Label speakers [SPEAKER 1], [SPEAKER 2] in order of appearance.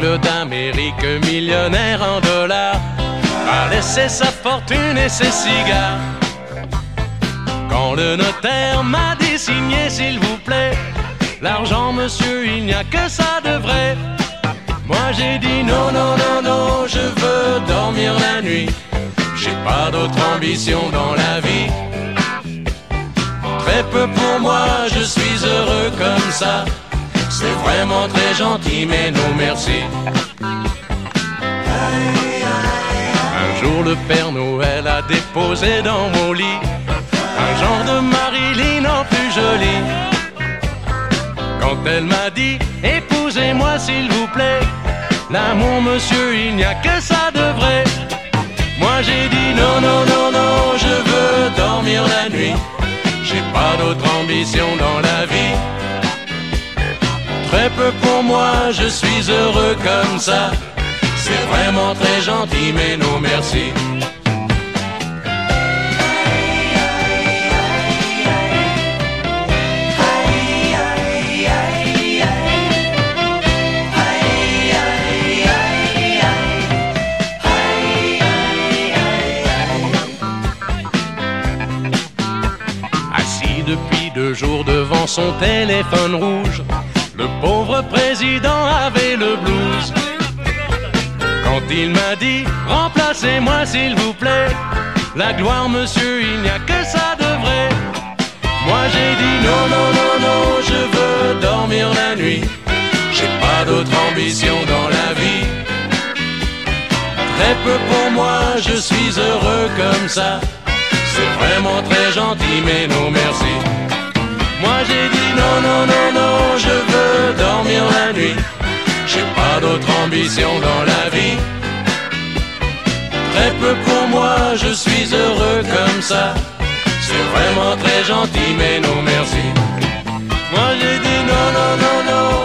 [SPEAKER 1] l'émigré d'Amérique, millionnaire en dollars, a laissé sa fortune et ses cigares. Quand le notaire m'a dit signer s'il vous plaît, l'argent monsieur il n'y a que ça de vrai. Moi j'ai dit non, non, non, non, je veux dormir la nuit. J'ai pas d'autre ambition dans la vie. Très peu pour moi, je suis heureux comme ça. C'est vraiment très gentil, mais non merci. Un jour le Père Noël a déposé dans mon lit un genre de Marilyn en plus jolie. Quand elle m'a dit épousez-moi s'il vous plaît, l'amour monsieur il n'y a que ça de vrai. Moi j'ai dit non, non, non, non, je veux dormir la nuit. J'ai pas d'autre ambition dans la vie. Très peu pour moi, je suis heureux comme ça. C'est vraiment très gentil, mais non merci. Assis depuis 2 jours devant son téléphone rouge, le pauvre président avait le blues. Quand il m'a dit remplacez-moi s'il vous plaît, la gloire monsieur il n'y a que ça de vrai. Moi j'ai dit non, non, non, non, je veux dormir la nuit. J'ai pas d'autre ambition dans la vie. Très peu pour moi, je suis heureux comme ça. C'est vraiment très gentil, mais non merci. Moi j'ai dit non, non, non, non, je veux dormir la nuit. J'ai pas d'autre ambition dans la vie. Très peu pour moi, je suis heureux comme ça. C'est vraiment très gentil, mais non merci. Moi j'ai dit non, non, non, non,